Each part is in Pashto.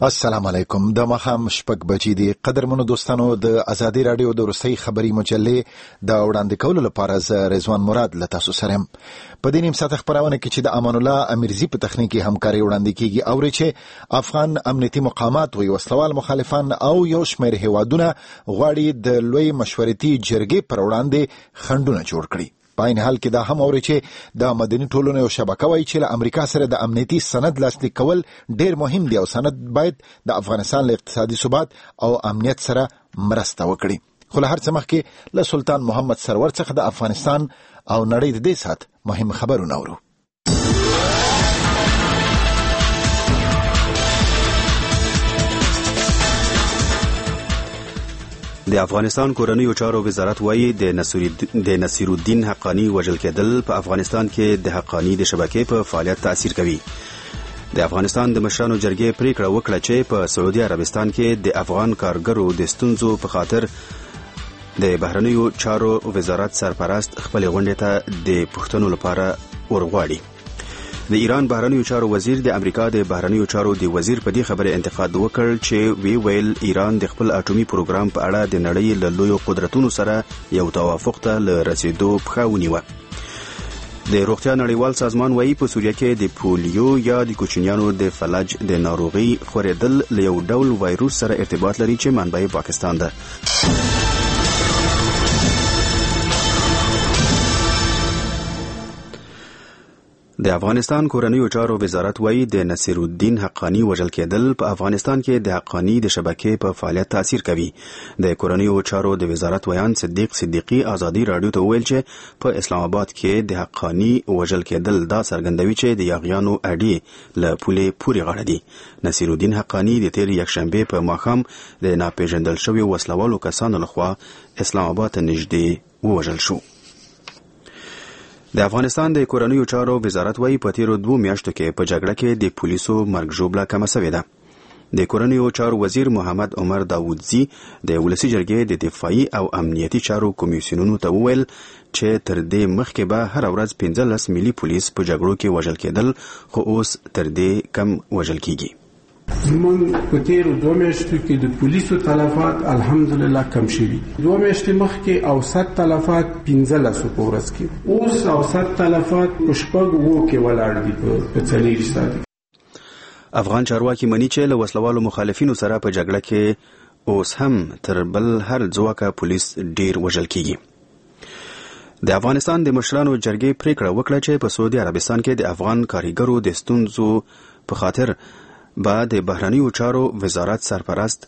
السلام علیکم. د ماښام 6 بجې دي. قدرمنو دوستانو، د ازادي رادیو د روسي خبري مجلې د وړاندې کولو لپاره زه رضوان مراد له تاسو سره یم. په دې نیم ساعت خبرونه کې چې د امان الله امیرزي په تخنیکی همکاري وړاندې کیږي او چې افغان امنیتي مقامات وی وسلوال مخالفان او یو شمېر هیوادونه غواړي د لوی مشورتي جرګې پر وړاندې خنډونه جوړ کړي. په عین حال کې دا هم اوري چې د مدني ټولنې یو شبکه وایي چې له امریکا سره د امنیتي سند لاسلیک کول ډیر مهم دی او سند باید د افغانستان له اقتصادي ثبات او امنیت سره مرسته وکړي. خو له هر څه مخکې له سلطان محمد سرور څخه د افغانستان او نړۍ د دې سات مهم خبرونه اورو. د افغانستان کورنیو چارو وزارت وایي د نصیر الدین حقانی وژل کېدل په افغانستان کې د حقانی د شبکې په فعالیت تاثیر کوي. د افغانستان د مشرانو جرګې پریکړه وکړه چې په سعودي عربستان کې د افغان کارګرو د ستونزو په خاطر د بهرنیو چارو وزارت سرپرست خپل غونډې ته د پښتنو لپاره ورغواړي. د ایران بهرنیو چارو وزیر د امریکا د بهرنیو چارو د وزیر په دې خبره انتقاد وکړ چې وی ویل ایران د خپل اټومي پروګرام په اړه د نړۍ له لویو قدرتونو سره یو توافق ته رسیدو پخه ونیوه. د روغتیا نړیوال سازمان وایي په سوریه کې د پولیو یا د کوچنیانو د فلج د ناروغي خورېدل له یو ډول وایروس سره ارتباط لري چې منبع پاکستان ده. د افغانستان کورنیو چارو وزارت وایي د نصیر الدین حقانی وژل کېدل په افغانستان کې د حقانی د شبکې په فعالیت تاثیر کوي. د کورنیو چارو د وزارت ویان صدیق صدیقی ازادي رادیو ته ویل چې په اسلام آباد کې د حقانی وژل کېدل دا څرګندوي چې د یاغیانو اډې له پولې پورې غاړه دي. نصیر الدین حقانی د تیر یکشنبه په ماښام د ناپېژندل شویو وسلوالو کسانو لخوا اسلام آباد ته نږدې ووژل شو. د افغانستان د کورنیو چارو وزارت وایي په تیرو 2 میاشتو کې په جګړه کې د پولیسو مرګ ژوبله کمه شوې ده. د کورنیو چارو وزیر محمد عمر داودزی د ولسی جرګې د دفاعي او امنیتي چارو کمیسیونونو ته وویل چې تر دې مخکې به هر ورځ 15 ملي پولیس په جګړو کې وژل کېدل، خو اوس تر دې کم وژل کیږي. زمون په تیرو 2 میاشتو کې د پولیسو تلفات الحمدلله کم شوي. 2 میاشتې مخکې اوسط تلفات 15 په ورځ کې، اوس اوسط تلفات په 6 کې ولاړ دي په 4 ساعت. افغان چارواکي مني چې له وسلوالو مخالفینو سره په جګړه کې اوس هم تر بل هر ځواکه پولیس ډیر وژل کیږي. د افغانستان د مشرانو جرګې پریکړه وکړه چې په سعودي عربستان کې د افغان کارګرو د ستونزو په خاطر بعد د بهرنیو چارو د وزارت سرپرست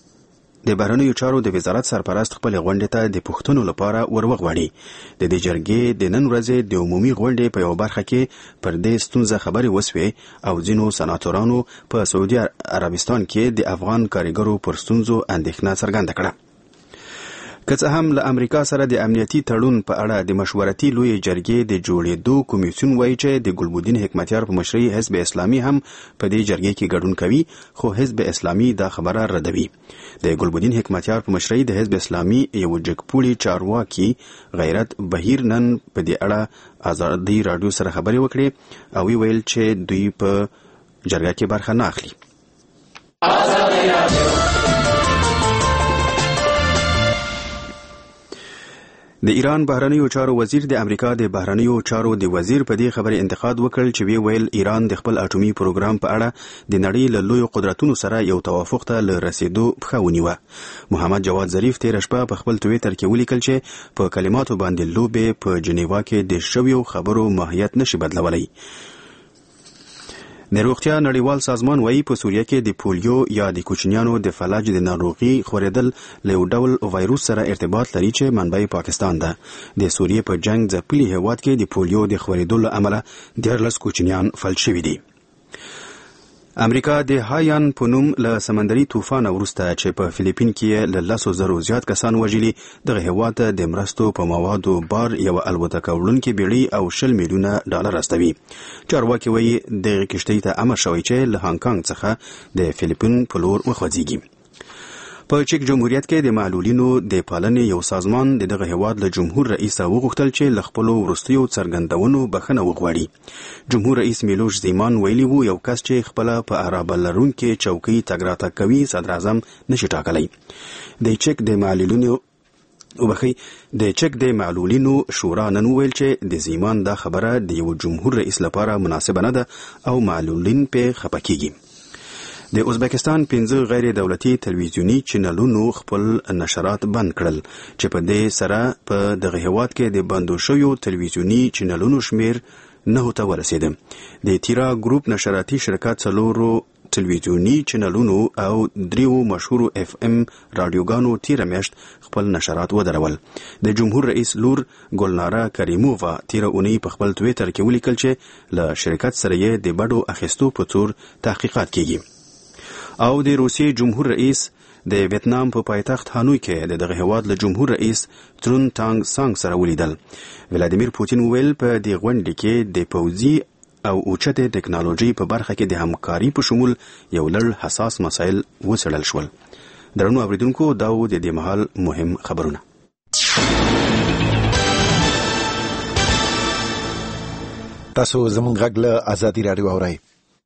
خپل غونډې ته د پښتنو لپاره وروغواړي. د دې جرګې د نن ورځې د عمومي غونډې په یو برخه کې پر دې ستونزه خبرې وسوې او ځینو سناتورانو په سعودي عربستان کې د افغان کارګرو پر ستونزو اندېښنه څرګنده کړه. که څه هم له امریکا سره د امنیتي تړون په اړه د مشورتي لوی جرګې د جوړېدو کمیسیون وایي چې د ګلبدین حکمتیار په مشرۍ حزب اسلامي هم په دې جرګې کې ګډون کوي، خو حزب اسلامي دا خبره ردوي. د ګلبدین حکمتیار په مشرۍ د حزب اسلامي یو جګپوړي چارواکي غیرت بهیر نن په دې اړه ازادي رادیو سره خبرې وکړې او ویل چې دوی په جرګه کې برخه نه اخلي. د ایران بهرنیو چارو وزیر د امریکا د بهرنیو چارو د وزیر په دې خبره انتقاد وکړ چې وی ویل ایران د خپل اټومي پروګرام په اړه د نړۍ له لویو قدرتونو سره یو توافق ته رسیدو پخه ونیوه. محمد جواد ظریف تیر شپه په خپل ټویټر کې ولیکل چې په کلماتو باندې لوبې په جنیوا کې د شویو خبرو ماهیت نشي بدلولی. د روغتیا نړیوال سازمان وایي په سوریه کې د پولیو یا د کوچنیانو د فلج د ناروغي خورېدل له یو ډول وایروس سره ارتباط لري چې منبع پاکستان ده. د سوریې په جنگ ځپلي هیواد کې د پولیو د خورېدو له امله 14 کوچنیان فلج شوي دي. امریکا د هایان په نوم له سمندري طوفان وروسته چې په فلیپین کې له 10,000 زیات کسان وژلي، دغه هیواد د مرستو په موادو بار یو الوتکه وړونکې بیړۍ او $10 میلیونه استوي. چارواکي وایي دغه کشتۍ ته امر شوی چې له هانګ کانګ څخه د فلیپین په لور وخوځېږي. په چک جمهوریت کې د معلولینو د پالنې یو سازمان د دغه هیواد له جمهور رئیس وغوښتل چې له خپلو وروستیو څرګندونو بخښنه وغواړي. جمهور رئیس میلوش زیمان ویلي وو یو کس چې خپله په عرابه لرونکې چوکۍ تګ راتګ کوي صدر اعظم نشي ټاکلی. د چک د معلولینو شورا نن وویل چې د زیمان دا خبره د یو جمهور رئیس لپاره مناسبه نه ده او معلولین پې خفه کیږي. د ازبکستان 15 غیر دولتي تلویزیونی چینلونو خپل نشرات بند کړل چې په دې سره په دغه هیواد کې د بندو شویو تلویزیونی چینلونو شمیر 9 ته ورسېده. د تیرا ګروپ نشراتي شرکت 4 تلویزیونی چینلونو او 3 مشهورو FM رادیوګانو تیره میاشت خپل نشرات ودرول. د جمهور رئیس لور ګلناره کریمووا تیره اونۍ په خپل تویټر کې ولیکل چې له شرکت سره یې د بډو اخیستو په تور تحقیقات کیږي. او د روسیې جمهور رئیس د ویتنام په پایتخت هانوی کې دغه هیواد له جمهور رئیس ترون تانګ سانګ سره ولیدل. ولادیمیر پوتین ویل په دې غونډه کې د پوځي او اوچته ټکنالوژي په برخه کې د همکاري په شمول یو لړ حساس مسایل وڅېړل شول. درنو اوریدونکو دا و د دې مهال مهم خبرونه. تاسو زموږ غږ له آزادي رادیو اورئ.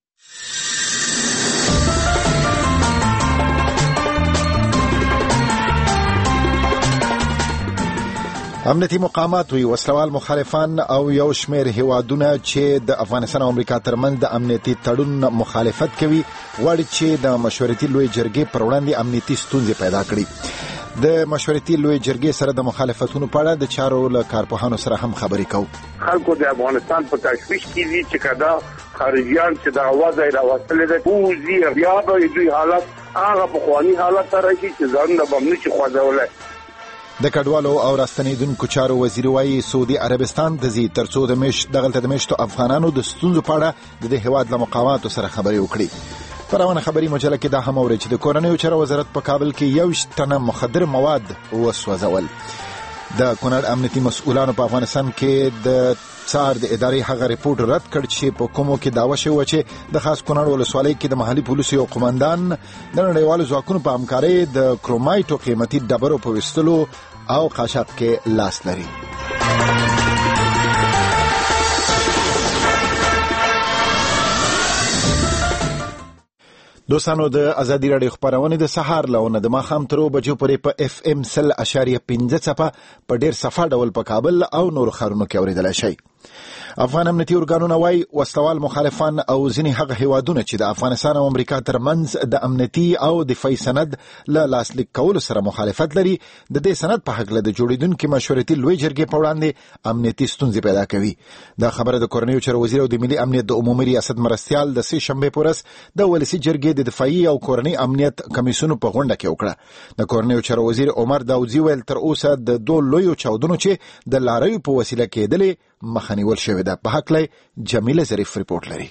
امنیتي مقامات وی وسلوال مخالفان او یو شمیر هیوادونه چې د افغانستان او امریکا ترمنځ د امنیتي تړون مخالفت کوي غواړي چې د مشورتي لوی جرګې پر وړاندې امنیتي ستونزې پیدا کړي. د مشورتي لوی جرګې سره د مخالفتونو په اړه د چارو له کارپوهانو سره هم خبرې کوو. خلکو د افغانستان په تشویش کې دي چې کدا خارجيان چې د اواز یې راوستل دي پوزي بیا به دوی حالت هغه په خواني حالت سره چې ځان د بمني چې خوځولای. د کډوالو او راستنیدونکو چارو وزیر وايي سعودي عربستان د زی ترڅو د مشتو افغانانو د ستونزو په اړه د هیواد له مقاماتو سره خبرې وکړي. پرونه خبري مجله کې دا هم اوري چې د کورنیو چارو وزارت په کابل کې 1 تنه مخدر مواد وسوځول. د کونړ امنیتي مسؤلانو په افغانستان کې د څار د ادارې هغه ریپورت رد کړ چې په کومو کې داوا شوی چې د خاص کونړ ولسوالۍ کې د محلي پولیسو یو قومندان د نړیوالو ځواکونو په همکارۍ د کرومایټو قیمتي ډبرو په وستلو او قاچاق کې لاس لري. دوستانو د ازادي رادیو خبرونه د سهار لونه د ماخام ترو بجو پرې په FM 0.15 څپه په ډیر صفه ډول په کابل او نور ښارونو کې اوریدل شي. افغان امنیتي ارګانونه وايي وسلوال مخالفان او ځینې هغه هیوادونه چې د افغانستان او امریکا ترمنځ د امنیتي او دفاعي سند له لاسلیک کولو سره مخالفت لري د دې سند په حق له د جوړیدونکو مشورتي لوی جرګې په وړاندې امنیتي ستونزې پیدا کوي. دا خبره د کورنیو چارو وزیر او د ملي امنیت د عمومي ریاست مرستيال د سې شنبه پورس د ولسی جرګې د دفاعي او کورنی امنیت کمیسیون په غونډه کې وکړه. د کورنیو چارو وزیر عمر داودزی ویل تر اوسه د دوه لویو چاودنو چې د لاریو په وسیله کېدلې مخنیول شوی ده. په حق لای جمیله ظریف ریپورت لري.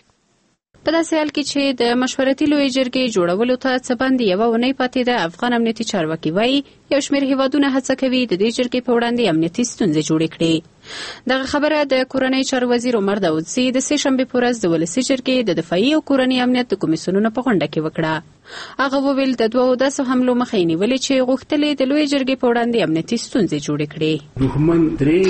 په داسې حال کې چې د مشورتي لوی جرګې جوړولو ته څه باندې یوه اونۍ پاتې ده افغان امنیتي چارواکي وایي یو شمېر هیوادونه هڅه کوي د دې جرګې په وړاندې امنیتي ستونزې جوړې کړي. دغه خبره د کورنۍ چارو وزیر عمر داودزي د سې شنبې په ورځ د ولسي جرګې د دفاعي او کورني امنیت د کمیسیونونو په غونډه کې وکړه. هغه وویل د 2 حملو مخه یې نیولې چې غوښتلې د لوی جرګې په وړاندې امنیتي ستونزې جوړې کړي. دښمن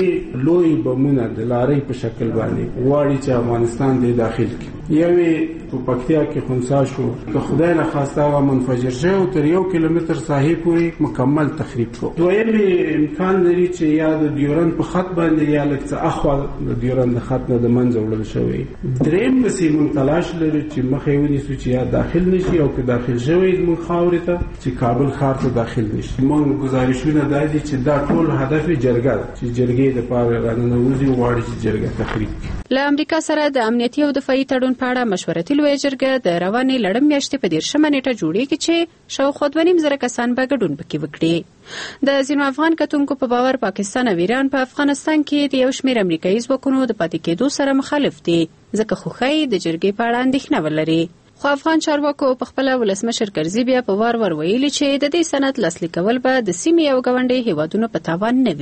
3 لوی بمونه د لارۍ په شکل باندې غواړي چې افغانستان دې داخل کړي. یوې په پکتیا کې خنثی شو که خدای نه خواسته هغه منفجر شو او تر 1 کیلومتر ساحې پورې مکمل تخریب شو. دویم امکان لري چې یا د ډیورند په خط باندې یا لکه اخوا د ډیورند خط نه د منځ وړل شوی. دریم بسې مون تلاش لري چې مخې ونیسو چې یا داخل نشي او که داخل شوی مون خاورې ته چې کابل ښار ته داخل نشي. مون گزارشونه دادي چې دا ټول هدف جرګه ده چې جرګې د پاره راننوځي غواړي چې جرګه تخریب کړي. له امریکا سره د امنیتي او دفاعي تړون په اړه مشورتي لوی جرګه د روانې لړم میاشتې په 13 نیټه جوړیږي چې شاوخوا 2.5 کسان به ګډون پکې وکړي. د ځینو افغان کتونکو په باور پاکستان او ایران په افغانستان کې د یو شمېر امریکایي ځواکونو د پاتې کېدو سره مخالف دي ځکه خو ښایي د جرګې په اړه اندېښنه ولري. خو افغان چارواکو په خپل ولسمشر کرزي بیا په وار ویلي چې د دې سند لاسلیک کول به د سیمې او ګاونډي هیوادونو په تاوان نه وي.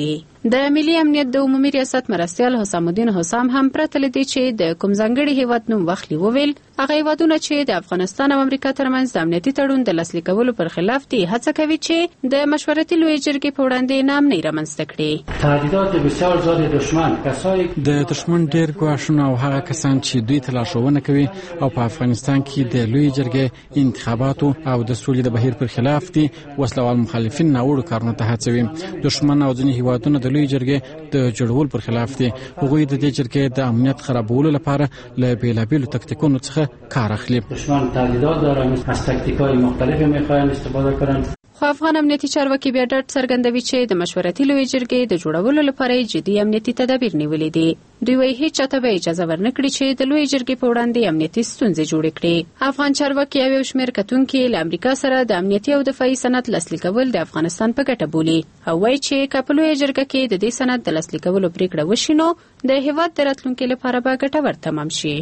د ملي امنیت د عمومي ریاست مرستیال حسام الدین حسام هم پرته له دې چې د کوم ځانګړي هیواد نوم واخلي وویل هغه هیوادونه چې د افغانستان او امریکا ترمنځ د امنیتي تړون د لاسلیک کولو پر خلاف دي هڅه کوي چې د مشورتي لویې جرګې په وړاندې نامنۍ رامنځته کړي. تهدیدات بسیار زیات دشمن کسایی د دشمن ډیر ګواښونه او هغه کسان چې دوی ته لارښوونه کوي او په افغانستان کې د لویې جرګې انتخاباتو او د سولې د بهیر پر خلاف دي وسلوال مخالفین ناوړو کارونو ته هڅوي. دشمن او ځینې هیوادونه د لویې جرګې د جوړولو پر خلاف دي. هغوی د دې جرګې د امنیت خرابولو لپاره له بیلابیلو تکتیکونو څخه کار اخلي. دشمن تهدیدات دارند، از تکتیک‌های مختلفی می‌خواهند استفاده کنند. خو افغان امنیتي چارواکي بیا ډاډ څرګندوي چې د مشورتي لویې جرګې د جوړولو لپاره جدي امنیتي تدابیر نیولې دي. دوی وايي هیڅ چاته به اجازه ورنکړي چې د لویې جرګې په وړاندې امنیتي ستونزې جوړې کړي. افغان چارواکي او یو شمېر کتونکي له امریکا سره د امنیتي او دفاعي سند لاسلیک کول د افغانستان په ګټه بولي او وايي چې که په لویې جرګه کې د دې سند د لاسلیک کولو پریکړه وشي نو د هیواد د راتلونکي لپاره به ګټور تمام شي.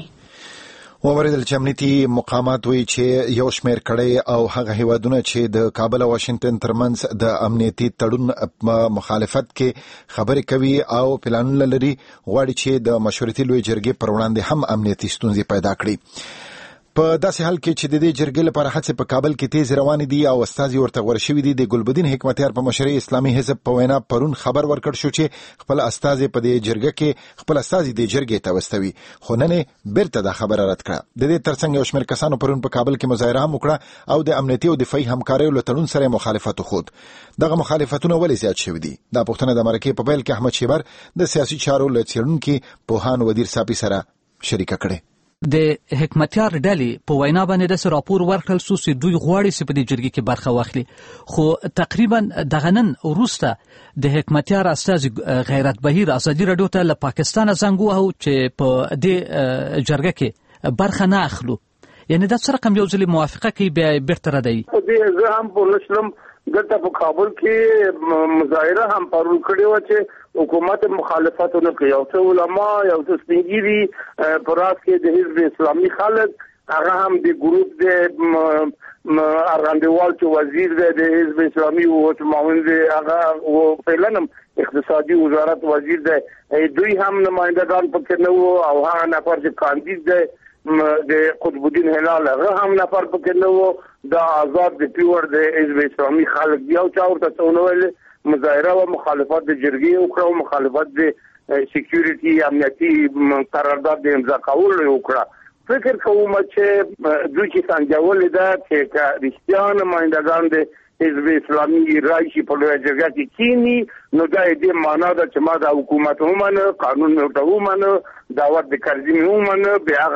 ووریدل چې امنیتي مقامات وایي چې یو شمېر کړۍ او هغه هیوادونه چې د کابل او واشنگټن ترمنځ د امنیتي تړون مخالفت کې خبرې کوي او پلانونه لري غواړي چې د مشورتي لویې جرګې پر وړاندې هم امنیتي ستونزې پیدا کړي. په داسې حال کې چې د دې جرګې لپاره هڅې په کابل کې تیز روانې دي او استازي ورته غوره شوي دي. د ګلبدین حکمتیار په مشرۍ اسلامي حزب په وینا پرون خبر ورکړ شو چې خپل استازي په دې جرګه کې خپل استازي د جرګې ته واستوي، خو نن بیرته دا خبره رد کړه. د دې ترڅنګ یو شمېر کسانو پرون په کابل کې مظاهره هم وکړه او د امنیتي او دفاعي همکاریو له تړون سره مخالفت وښود. دغه مخالفتونه ولې زیات شوي دي؟ دا پوښتنه د مرکې په پیل کې احمد شیبر د سیاسي چارو له څېړونکي پوهان ودیر صافي سره شریکه کړې. د حکمتیار ډلې په وینا باندې د راپور ورکړل شو چې دوی غواړي چې په دې جرګې کې برخه واخلي، خو تقریبا دغه نن وروسته د حکمتیار استازي غیرت بهیر ازادي رادیو ته له پاکستان زنګ وهو چې په دې جرګه کې برخه نه اخلو. یعنی دا څه رقم یو ځل موافقه کوي بیا بیرته ردوي. زه هم په نشلم دلته په کابل کې مظاهره هم پرون کړې وه چې حکومت مخالفت نه کوي. یو څه علما یو څه سپینګیري په راس کې د حزب اسلامي خلک هغه هم د ګروپ د ارغندوال چې وزیر دی د حزب اسلامي او معاون دی هغه فعلا اقتصادي وزارت وزیر دی، دوی هم نمائندگان پکې نه وو او هغه نفر چې کاندید دی د قطب الدین هلال هغه هم نفر پکې نه وو. دا آزاد د پیور د حزب اسلامي خلک دی او چا ورته څونه ویل مظاهره او مخالفت د جرګې وکړه او مخالفت د سکیورټي امنیتي قرارداد د امضا کولو وکړه. فکر کوم چې دوی چې څنګه دا چې رښتیا نمائندگان د حزب اسلامي راشي په لویه جرګه کې کینی نو دا دې معنا ده چې ما د حکومت ومنه، قانون ورته ومنه، دعوت د کرزي ومنه، بیا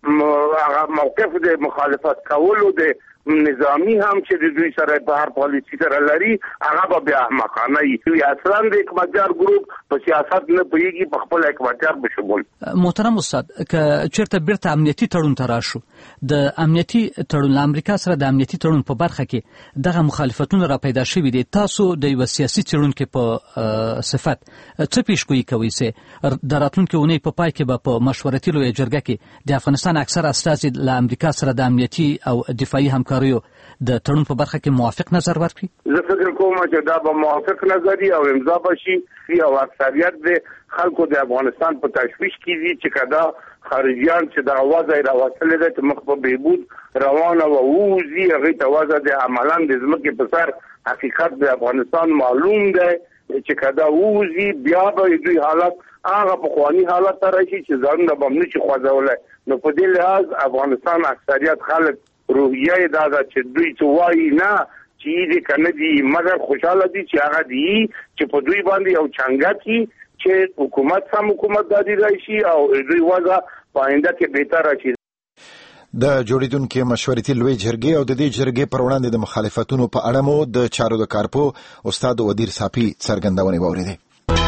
هغه موقف د مخالفت کولو د نظامی هم چې د دوی سره په هر پالیسي سره لري هغه به بیا احمقانه وي. اصلا د حکمتیار ګروپ په سیاست نه پوهېږي، په خپل حکمتیار بشمول. محترم استاد، که چېرته بیرته امنیتي تړون ته راشو، د امنیتي تړون له امریکا سره د امنیتي تړون په برخه کې دغه مخالفتونه را پیدا شوي دي، تاسو د یوه سیاسي څېړونکي په صفت څه پیشګویي کوئ چې د راتلونکې اونۍ په پای کې به په مشورتي لویه جرګه کې د افغانستان اکثر استازي له امریکا سره د امنیتي او دفاعي همکاریو د تړون په برخه کې موافق نظر ورکړي؟ زه فکر کوم چې دا به موافق نظر او امضا بشي او اکثریت د خلکو د افغانستان په تشویش کې دي چې کدا خارجيان چې د اوازه راوصلې ده چې مخ په بهبود روانه و اوزي هغه توازه د عملاً د ځمکې په سر حقیقت د افغانستان معلوم ده چې کدا اوزي بیا به دوی حالت هغه په خواني حالت راشي چې ځان د بمنه چې خوځولای. نو په دې لحاظ افغانستان اکثریت خلک روحیه دا چې دوی څه وایي نه چې دې کنه دي مګر خوشاله دي چې هغه دي چې په دوی باندې یو څنګه کی چې حکومت سم حکومت دادی راشي او دوی وضع پاینده کې بهتر شي. د جوړیدونکو مشورتي لوی جرګې او د دې جرګې پر وړاندې د مخالفتونو په اړه مو د چارو د کارپو استاد ودیر صافي څرګندونې واورېدې.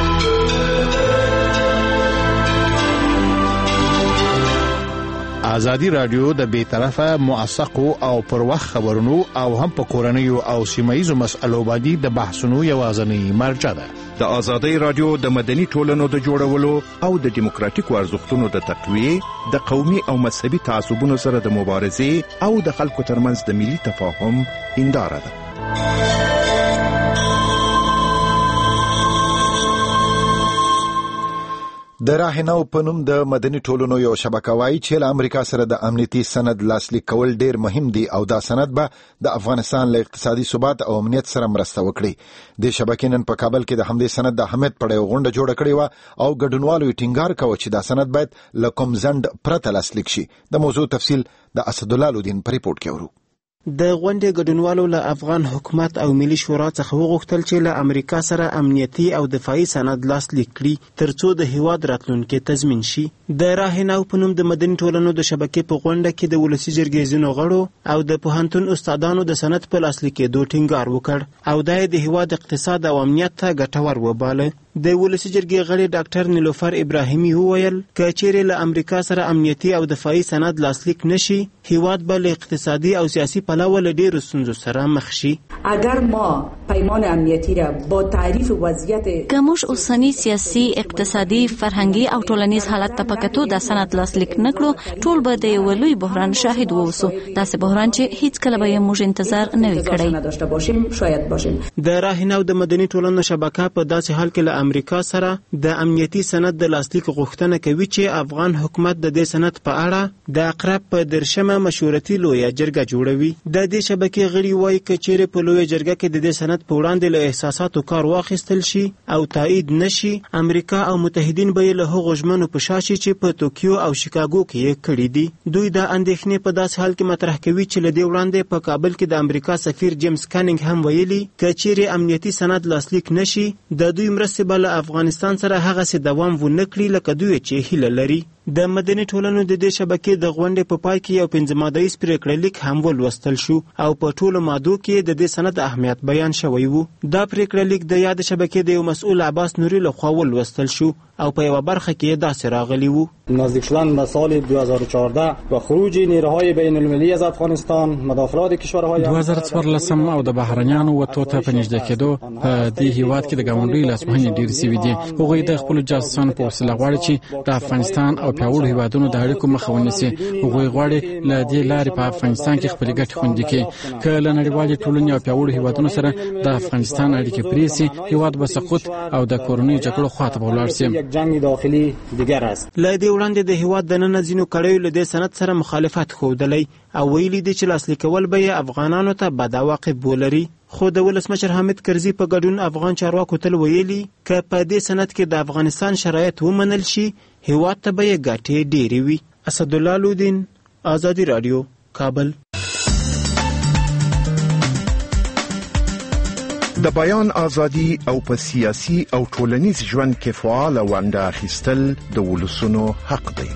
ازادي رادیو د بیطرفه موثقو او پر وخت خبرونو او هم په کورنیو او سیمایي مسألو باندې د بحثونو یوازنی مرجع ده. د ازادي رادیو د مدني ټولنو د جوړولو او د دیموکراتیکو ارزښتونو د تقویه، د قومي او مذهبي تعصبونو سره د مبارزې او د خلکو ترمنځ د ملي تفاهم هنداره ده. د راهنو په نوم د مدني ټولنو یو شبکه وایي چې له امریکا سره د امنیتي سند لاسلیک کول ډیر مهم دي او دا سند به د افغانستان له اقتصادي ثبات او امنیت سره مرسته وکړي. د شبکې نن په کابل کې د همدې سند د اهمیت په اړه غونډه جوړه کړې و او ګډونوالو ټینګار کاوه چې دا سند باید له کوم ځنډ پرته لاسلیک شي. د موضوع تفصیل د اسدالله الدین په ریپورت کې ورو. د غونډې ګډونوالو له افغان حکومت او ملي شورا څخه وغوښتل چې له امریکا سره امنیتي او دفاعي سند لاسلیک کړي ترڅو د هیواد راتلونکي تضمین شي. د راهنو په نوم د مدني ټولنو د شبکې په غونډه کې د ولسي جرګې ځینو غړو او د پوهنتون استادانو د سند په لاسلیکېدو ټینګار وکړ او دا د هیواد اقتصاد او امنیت ته ګټور وباله. د ولسي جرګې غړي ډاکټر نیلوفر ابراهیمي وویل که چیرې له امریکا سره امنیتي او دفاعي سند لاسلیک نشي هیواد به له اقتصادي او سیاسي پلوه له ډېرو ستونزو سره مخ شي. اگر ما پیمان امنیتی را با تعریف وضعیت که موږ اوسنی سیاسي اقتصادي فرهنګي او ټولنیز حالت ته پکتو د سند لاسلیک نکړو ټول به د یو لوی بحران شاهد ووسو. داسې بحران چې هیڅ کله به موږ انتظار نه وي کړی. د راهنو د مدني ټولنو شبکه په داسې حال کې له امریکا سره د امنیتي سند د لاسلیک غوښتنه کوي چې افغان حکومت د دې سند په اړه د اقرب په درشمه مشورتي لویه جرګه جوړوي. د دې شبکې غړي وایي که چیرې په لویه جرګه کې د دې سند په وړاندې له احساساتو کار واخیستل شي او تایید نشي امریکا او متحدین به له هغو ژمنو په شا شي چې په توکیو او شیکاګو کې یې کړي دي. دوی د اندېښنې په داسې حال کې مطرح کوي چې له دې وړاندې په کابل کې د امریکا سفیر جیمز کانینګ هم ویلي که چیرې امنیتي سند لاسلیک نشي د دوی مرستې به له افغانستان سره هغه سي دوام ونه کړي لکه دوی چې هیله لري. د مدني ټولنو د دې شبکې د غونډې په پای کې یو 15 مادهیز پریکړه لیک هم ولوستل شو او په ټولو مادو کې د دې سند اهمیت بیان شوی و. دا پریکړه لیک د یاد شبکې د یو مسؤل عباس نوری لخوا ولوستل شو او په یو برخه کې داسې راغلی و: نزدیک شدن به سال 2014 و خروج نیروهای بین المللی از افغانستان مداخلات کشورهای 2014 او د بهرنیانو وتو ته په نږدې کېدو په دې هیواد کې د ګاونډیو لاسوهنې ډېرې سوي دي. هغوی د خپلو جاسوسانو په وسیله غواړي چې د افغانستان او پیاوړو هیوادونو د اړیکو مخه ونیسي. هغوی غواړي له دې لارې په افغانستان کې خپلې ګټې خوندي کړي. که له نړیوالې ټولنې او پیاوړو هیوادونو سره د افغانستان اړیکې پرې سي هیواد به سقوط او د کورنیو جګړو خواته به ولاړ سي. داخلي دیگر است. له دې وړاندې د هیواد د نن ځینو کړیو له دې سند سره مخالفت ښودلی او ویلي دي چې لاسلیکول به یې افغانانو ته بد عواقب ولري. خو د ولسمشر حامد کرزي په ګډون افغان چارواکو تل ویلي که په دې سند کې د افغانستان شرایط ومنل شي هیواد ته به یې ګټې ډېرې وي. اسدالله الدین، آزادي رادیو، کابل. د بیان ازادي او په سیاسي او ټولنیز ژوند کې فعال ونډه اخیستل د ولسونو حق دی.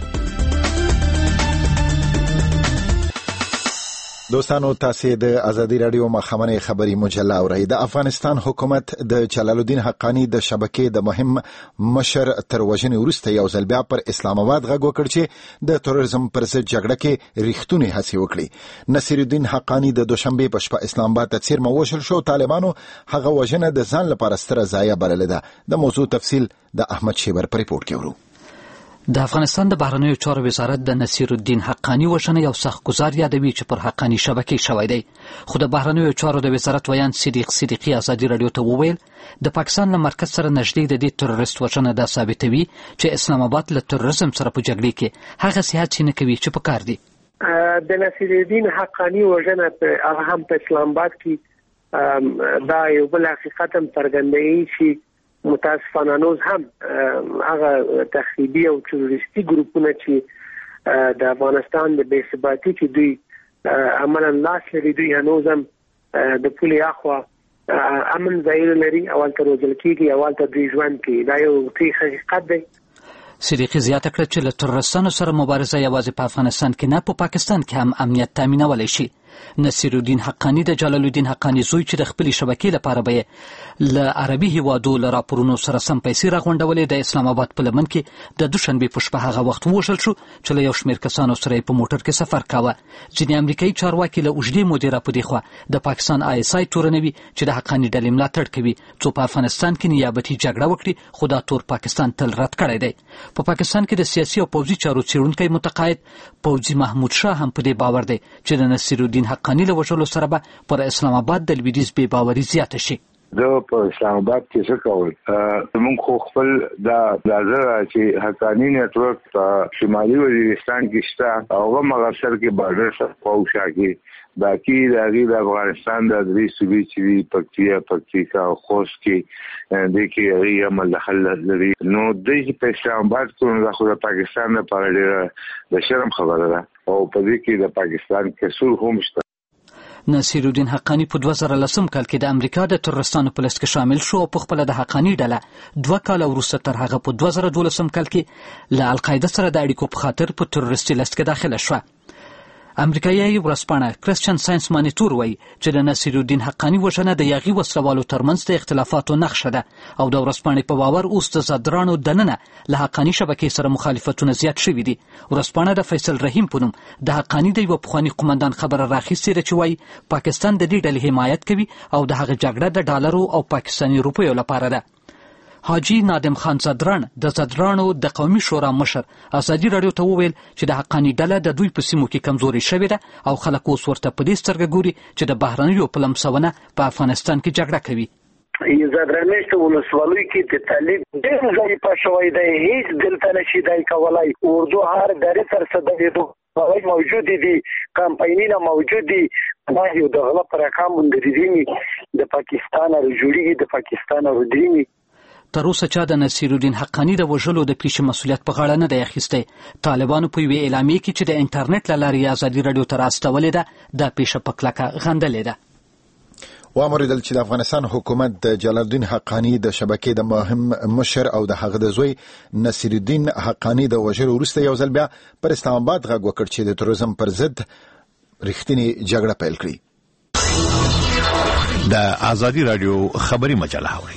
دوستانو تاسو د ازادي رادیو مخامنه خبري مجله اورئ. د افغانستان حکومت د جلال الدین حقانی د شبکې د مهم مشر تر وژنې وروسته یو ځل بیا پر اسلام آباد غږ وکړ چې د تروریزم پر ضد جګړه کې ریښتونی هڅې وکړي. نصیر الدین حقانی د دوشنبه په شپه اسلام آباد ته څیرمه وشل شو. طالبانو هغه وژنه د ځان لپاره ستره ضایعه بللې ده. د موضوع تفصیل د احمد شیبر په ریپورت کې ورو. د افغانستان د بهرنیو چارو وزارت د نصیر الدین حقانی وژنه یو سخت گزار یادوي چې پر حقانی شبکې شوی دی. خو د بهرنیو چارو د وزارت ویان صدیق صدیقی ازادي رادیو ته وویل د پاکستان له مرکز سره نږدې د دې تروریست وژنه دا ثابتوي چې اسلام آباد له تروریزم سره په جګړه کې هغه سیاست نه کوي چې پکار دي. د نصیر الدین حقانی وژنه په هم په اسلام آباد کې دا یو بل حقیقت هم څرګندوي چې متاسفانه نوز هم هغه تخریبي او تروریستي ګروپونه چې د افغانستان د بې ثباتۍ کې دوی عملاً لاس لري دوی هنوز هم د پولې اخوا امن ځایونه لري او هلته روزل کېږي او هلته دوی ژوند کوي. دا یو تریخ حقیقت دی. صدیقی زیاته کړه چې له تروریستانو سره مبارزه یوازې په افغانستان کې نه په پاکستان کې هم امنیت تامینولی شي. نصیر الدین حقانی د جلال الدین حقانی زوی چې د خپلې شبکې لپاره به له عربي هیوادو له راپورونو سره سم پیسې راغونډولې د اسلام آباد په لمن کې د دوشنبې په شپه هغه وخت ووژل شو چې له یو شمېر کسانو سره یې په موټر کې سفر کاوه. ځینې امریکایي چارواکي له اوږدې مودې راپدې خوا د پاکستان ISI تورنوي چې د حقانی ډلې ملاتړ کوي څو په افغانستان کې نیابتي جګړه وکړي خو دا تور پاکستان تل رد کړی دی. په پاکستان کې د سیاسي او پوځي چارو څېړونکی متقاعد پوځي محمود شاه هم په دې باور دی چې د نصیر الدین حقانی له وژلو سره به پر اسلام آباد د لویدیځ بې باوري زیاته شي. د په اسلام آباد کې څه کول موږ خو خپل دا لازم چې حقانی نتورک په شمالي وزیرستان کې شته او هغه مغرب کې بارډر سره پوښا کې باقي د افغانستان د درې صوبې چې پکتیکا او خوست کې د کې هغه عمل دخل لري نو د په اسلام آباد کې خو د پاکستان لپاره د شرم خبره ده او په دې کې د پاکستان کسور هم شته. نصیر الدین حقانی په 2010 کال کې د امریکا د ترورستانو په لست کې شامل شو او په خپل د حقانی ډله 2 کال وروسته تر هغه په 2012 کال کې له القاعده سره د اړیکو په خاطر په ترورستي لست کې داخله شو. امریکایي ورځپاڼه کرسچن ساينس مانیټور وایي چې د نصیر الدین حقانی وژنه د یاغي وسلوالو ترمنځ د اختلافاتو نښه ده او د ورځپاڼې په باور اوس د زدرانو دننه له حقانی شبکې سره مخالفتونه زیات شوي دي. ورځپاڼه د فیصل رحیم په نوم د حقانی د یو پخواني قومندان خبره راخیستې ده چې وایي پاکستان د دې ډلې حمایت کوي او د هغه جګړه د ډالرو او پاکستاني روپیو لپاره ده. حاجی نادم خان زدران د زدرانو د قومي شورا مشر ازادي رادیو ته وویل چې د حقانی ډله د دوی په سیمو کې کمزوري شوې ده او خلک اوس ورته په دې سترګه ګوري چې د بهرنیو په لمسونه په افغانستان کې جګړه کوي. زدرانشت ولسوالۍ کې د طالب ډېر ځای په شوی دی هیڅ دلته نشي دی کولای اردو هر درې تر صدېدو هغه موجود دي کمپاینونه موجود دي ما یو د غلا پر رقم مندريني د پاکستان رجوړي د پاکستان رديني تر اوسه چا د نصیر الدین حقانی د وژلو د پیښې مسؤلیت په غاړه نه دی اخیستی. طالبانو په یوې اعلامیې کې چې د انټرنیټ له لارې ازادي رادیو ته راستولې ده دا پیښه په کلکه غندلې ده. واوریدل چې د افغانستان حکومت د جلال الدین حقانی د شبکې د مهم مشر او د هغه د زوی نصیر الدین حقانی د وژلو وروسته یو ځل بیا پر اسلام آباد غږ وکړ چې د تروریزم پر ضد رښتینی جګړه پیل کړي. د ازادي رادیو خبري مجله اوري.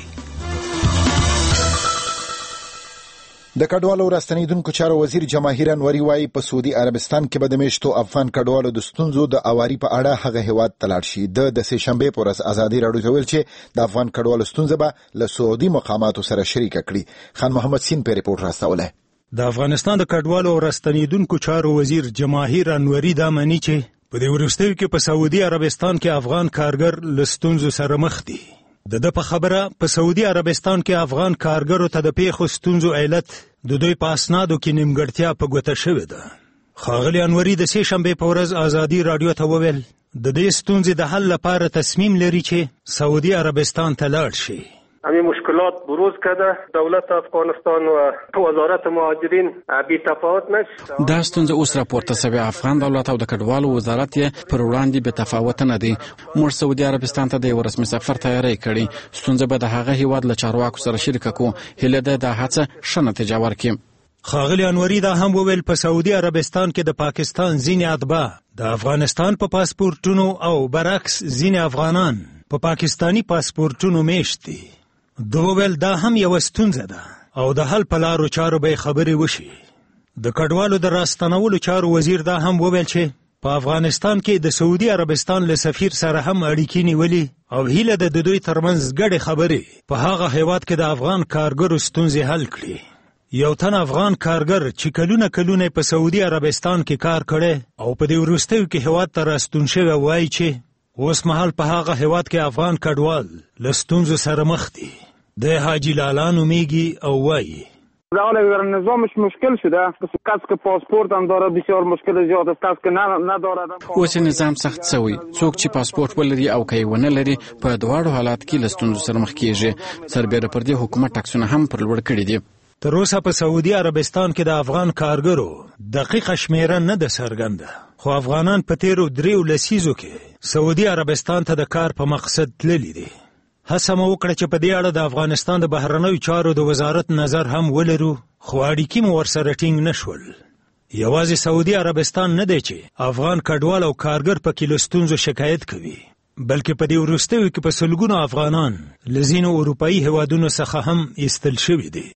د کډوالو راستنیدونکو چارو وزیر جماهیر انوري وايي په سعودي عربستان کې به د میشتو افغان کډوالو د ستونزو د اواري په اړه هغه هیواد ته لاړ شي. د سه شنبه پر ورځ ازادي رادیو ته ویل چې د افغان کډوالو ستونزه به له سعودي مقاماتو سره شریک کړي. خان محمد سین په ریپورت راستوله. د افغانستان د کډوالو راستنیدونکو چارو وزیر جماهیر انوري دا مانی چې په دې وروستیو کې په سعودي عربستان کې افغان کارګر له ستونزو سره مخ دي. د په خبره په سعودي عربستان کې افغان کارګرو ته د پیښو ستونزو علت د دوی په اسنادو کې نیمګړتیا په ګوته شوې ده. ښاغلي انوري د سه شنبه په ورځ ازادي رادیو ته وویل د دې ستونزې د حل لپاره تصمیم لري چې سعودي عربستان ته لاړ شي. همین مشکلات بروز کرده دولت افغانستان و وزارت مهاجرین بی تفاوت نشد. دا ستونزه اوس راپورته شوی افغان دولت او د کډوالو وزارت یې پر وړاندې بې تفاوت نه دي. موږ سعودي عربستان ته د یو رسمي سفر تیاری کړی. ستونزه به د هغه هیواد له چارواکو سره شریک کو. هله ده د هڅه ښه نتیجه ورکړي. ښاغلي انوري دا هم وویل په سعودي عربستان کې د پاکستان ځینې اتباع د افغانستان په پاسپورتونو او برعکس ځینې افغانان په پاکستانی پاسپورتونو میشت دي. دوول دا هم یو ستونزه ده او د حل په لارو چارو به خبرې وشي. د کډوالو د راستنولو چارو وزیر دا هم وویل چې په افغانستان کې د سعودي عربستان له سفیر سره هم اړیکې نیولې او هیله ده د دوی ترمنځ ګډې خبرې په هغه هیواد کې د افغان کارګرو ستونزې حل کړي. یو تن افغان کارګر چې کلونه په سعودي عربستان کې کار کړي او په دې وروستیو کې هیواد ته راستون شوی وایي چې اوس مهال په هغه هیواد کې افغان کډوال له ستونزو سره مخ دي. د حاجی لالا نومیږي او وایي اگر نظامش مشکل شده کس که پاسپورت هم داره بسیار مشکل زیاد است کس که نداره. اوس نظام سخت شوی. څوک چې پاسپورت ولري او که یې ونه لري په دواړو حالات کې له ستونزو سره مخ کیږي. سربیره پر دې حکومت ټکسونه هم پر لوړ کړي دي. تر اوسه په سعودي عربستان کې د افغان کارګرو دقیقه شمیره نه ده څرګنده خو افغانان په تیرو 3 لسیزو کې سعودي عربستان ته د کار په مقصد تللي دي. هڅه مو وکړه چې په دې اړه د افغانستان د بهرنیو چارو د وزارت نظر هم ولرو خو اړیکې مو ورسره ټینګ نشول. یوازې سعودي عربستان نه دی چې افغان کډوال او کارګر په کې له ستونزو شکایت کوي بلکې په دې وروستیو کې په سلګونو افغانان له ځینو اروپایي هیوادونو څخه هم ایستل شوي دي.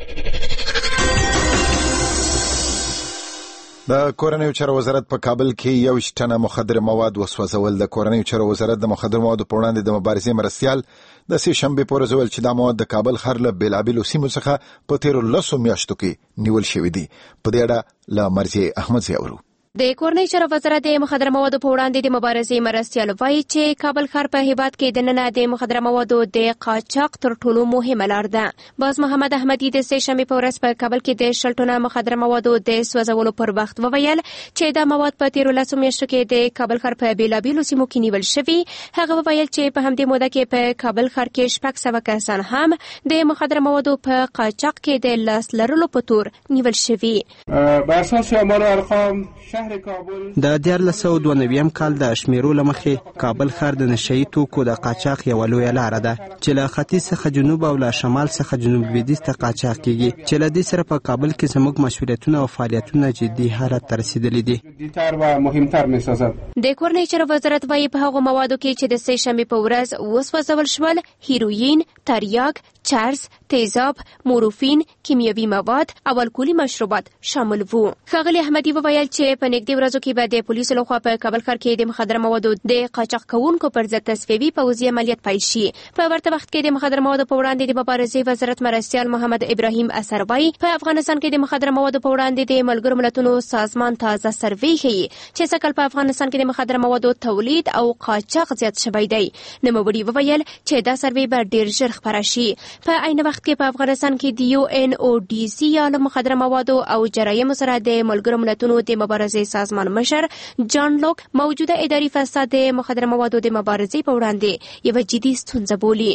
د کورنیو چارو وزارت په کابل کې 21 ټنه مخدر مواد وسوځول. د کورنیو چارو وزارت د مخدر موادو په وړاندې د مبارزې مرستیال د سه شنبه په ورځ ویل چې دا مواد د کابل ښار له بیلابیلو سیمو څخه په تیرو 10 میاشتو کې نیول شوي دي. په دې اړه له مرزي احمد زیاورو د کورنۍ چارو وزارت د مخدره موادو په وړاندې د مبارزې مرستیال وایي چې کابل ښار په هیواد کې د ننه د مخدره موادو د قاچاق تر ټولو مهمه لار ده. باز محمد احمدي د سه شنبې په ورځ په کابل کې د 60 ټنه مخدره موادو د سوځولو پر وخت وویل چې دا مواد په تیرو 10 میاشتو کې د کابل ښار په بیلابیلو سیمو کې نیول شوي. هغه وویل چې په همدې موده کې په کابل ښار کې 600 کسان هم د مخدره موادو په قاچاق کې د لاس لرلو په تور نیول شوي. بر اساس آمار و ارقام شهر کابل د 1992 کال د شمیرو لمخې کابل ښار د نشئی توکو د قاچاق یوه لویه لاره ده چې له ختیځ څخه جنوب او له شمال څخه جنوب لویدیځ ته قاچاق کیږي چې له دې سره په کابل کې زموږ مسؤلیتونه او فعالیتونه جدي حالت ته رسیدلي دي. جديتر و مهمتر می‌سازد. د کورنۍ چارو وزارت وايي په هغو موادو کې چې د سه شنبې په ورځ وسوځول شول هیروین، تریاک، چرس، تیزاب، مورفین، کیمیاوي مواد او الکولي مشروبات شامل وو. ښاغلي احمدي وویل چې په نږدې ورځو کې به د پولیسو لخوا په کابل ښار کې د مخدره موادو د قاچاق کوونکو پر ضد تصفیوي پوځي عملیات پیل شي. په ورته وخت کې د مخدره موادو په وړاندې د مبارزې وزارت مرستیال محمد ابراهیم اثر وايي په افغانستان کې د مخدره موادو په وړاندې د ملګرو ملتونو سازمان تازه سروې ښيي چې سږ کال په افغانستان کې د مخدره موادو تولید او قاچاق زیات شوی دی. نوموړي وویل چې دا سروې به ډیر ژر خپره شي. په عین وخت کې په افغانستان کې د UNODC یا له مخدره موادو او جرایمو سره د ملګرو ملتونو د مبارزې سازمان مشر جان لوک موجوده اداري فساد د مخدره موادو د مبارزې په وړاندې یوه جدي ستونزه بولي.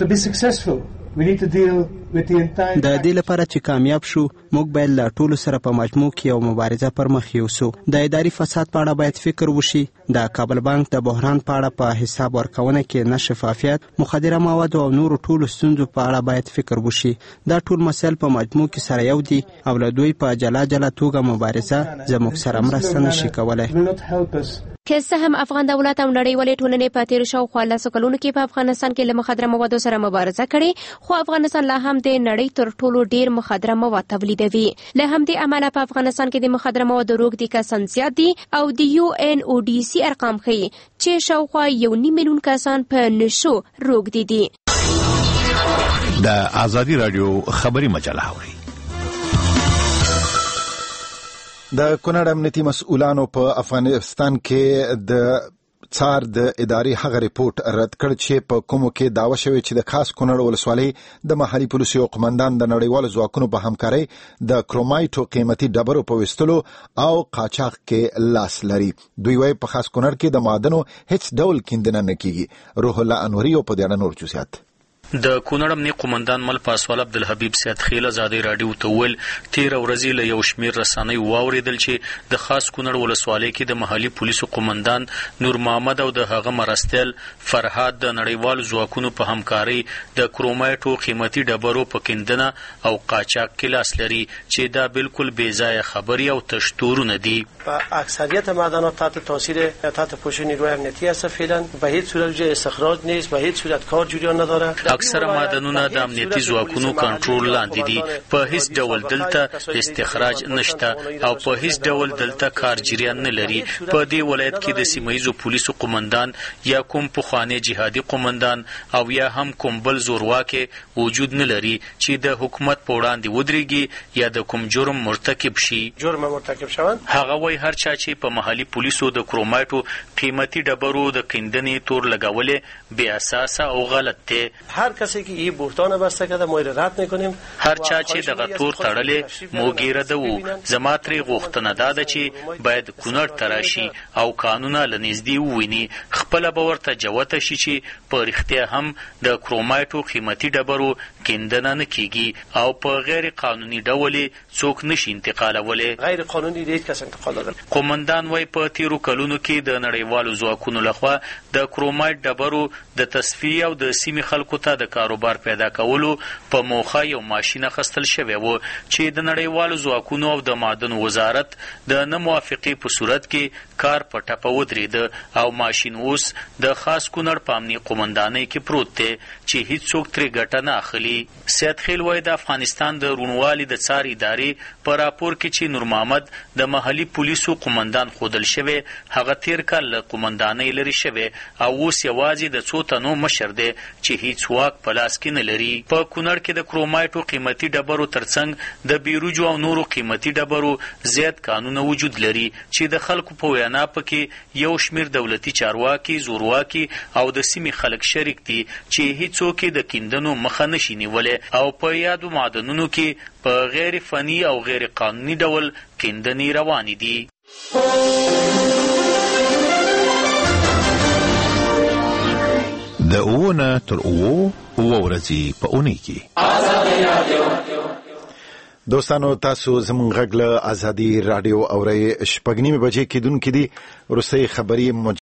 د دې لپاره چې کامیاب شو موږ باید له ټولو سره په مجموع کې یو مبارزه پر مخ یوسو. د اداري فساد په اړه باید فکر وشي. د کابل بانک د بحران په اړه په حساب ورکونه کې نه شفافیت، مخدره مواد او نورو ټولو ستونزو په اړه باید فکر وشي. دا ټول مسایل په مجموع کې سره یو دي او له دوی په جلا جلا توګه مبارزه زموږ سره مرسته نشي کولای. که څه هم افغان دولت او نړیوالې ټولنې په تیرو شاوخوا 10 کلونو کې په افغانستان کې له مخدره موادو سره مبارزه کړې، خو افغانستان لا هم د نړۍ تر ټولو ډیر مخدره مواد تولیدوي. له همدې امله په افغانستان کې د مخدره موادو روږدي کسان زیات دي او د UNODC ارقام ښيي چې شاوخوا 1.5 میلیون کسان په نشو روږدي دي. د آزادي رادیو خبري مجله اوري. د کونړ امنیتي مسؤلانو په افغانستان کې د څار د اداري هغه ریپورت رد کړ چې په کومو کې داوا شوی چې د خاص کونړ ولسوالۍ د محلي پولیسو قومندان د نړیوالو ځواکونو په همکارۍ د کرومایټو قیمتي ډبرو په ویستلو او قاچاق کې لاس لري. دوی وايي په خاص کونړ کې د معدنو هیڅ ډول کیندنه نه کیږي. روح الله انوري په دې اړه نور جزئیات. د کونړ امنیتي قومندان مل پاسوال عبدالحبیب سید خیل آزادي رادیو ته ویل 13 ورځې له یو شمیر رسنۍ واوریدل چې د خاص کونړ ولسوالۍ کې د محلي پولیسو قومندان نور محمد او د هغه مرستیال فرهاد د نړیوالو ځواکونو په همکارۍ د کرومایټو قیمتي ډبرو په کیندنه او قاچاق کې لاس لري چې دا بالکل بې ځایه خبرې او تشتورونه دي. اکثریت معدنات تحت تاثیر تحت پوشش نیروی امنیتی است. فعلا به هیچ صورت استخراج نیست، به هیچ صورت کار جریان نداره. اکثره معدنونه د امنیتي ځواکونو کنټرول لاندې دي. په هیڅ ډول دلته استخراج نشته او په هیڅ ډول دلته کار جریان نه لري. په دې ولایت کې د سیمایي پولیسو قومندان یا کوم پخوانی جهادي قومندان او یا هم کوم بل زورواکي وجود نه لري چې د حکومت په وړاندې ودرېږي یا د کوم جرم مرتکب شي. هغه وایي هر چا چې په محلي پولیسو د کرومایټو قیمتي ډبرو د کیندنې تور لګولې بې اساسه او غلط دی. هر کسی که این بهتان بسته کرده ما رد میکنیم. هر چا چې دغه تور تړلې موږ یې ردوو. زما ترې غوښتنه دا ده چې باید کونړ ته راشي او قانونه له نږدې وویني. خپله به ورته جوته شي چې په رښتیا هم د کرومایټو قیمتي ډبرو کیندنه نه کیږي او په غیر قانوني ډول څوک نشي انتقالولی. غیر قانوني هیڅ کس انتقال نه. قومندان وايي په تیرو کلونو کې د نړیوالو ځواکونو لخوا د کرومایټ ډبرو د تصفیې او د سیمې خلکو ته د کاروبار پیدا کولو په موخه یو ماشین اخیستل شوی و چې د نړیوالو ځواکونو او د معدنو وزارت د نه موافقې په صورت کې کار په ټپه ودرېده او ماشین اوس اوس د خاص کونړ په امنیه قومندانۍ کې پروت دی چې هیڅوک ترې ګټه نه اخلي. سید خیل وایي د افغانستان د روڼوالي د څار ادارې په راپور کې چې نور محمد د محلي پولیسو قومندان ښودل شوی هغه تیر کال له قومندانۍ لرې شوی او اوس یوازې د څو تنو مشر دی چې هیڅ واک په لاس کې نه لري. په کونړ کې د کرومایټو قیمتي ډبرو ترڅنګ د بیروجو او نورو قیمتي ډبرو زیات قانون وجود لري چې د خلکو په وینا پکې یو شمیر دولتي چارواکي زورواکي او د سیمې خلک شریک دي چې هیڅوک د کیندنو مخه نشي نیولی او په یادو معدنونو کې په غیر فني او غیر قانوني ډول کیندنې روانې دي. د اوونه تر اوه ورځې په اونۍ کې دوستانو تاسو زموږ غږ له ازادي رادیو اورئ. 6:30 بجې کېدونکې دي. وروستۍ خبري